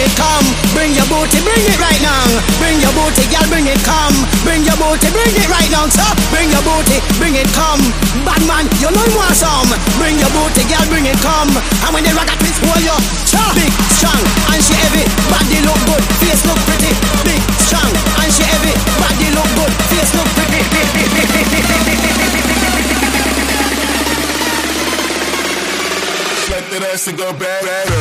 it, come. Bring your booty, bring it right now. Bring your booty, girl, bring it, come. Bring your booty, bring it right now, so bring your booty, bring it, come. Bad man, you know you want some. Bring your booty, girl, bring it, come. And when the rocket twist hold you, big, strong, and she heavy. Body look good, face look pretty. Big, strong, and she heavy. Body look good, face look pretty. Let that ass to go bad.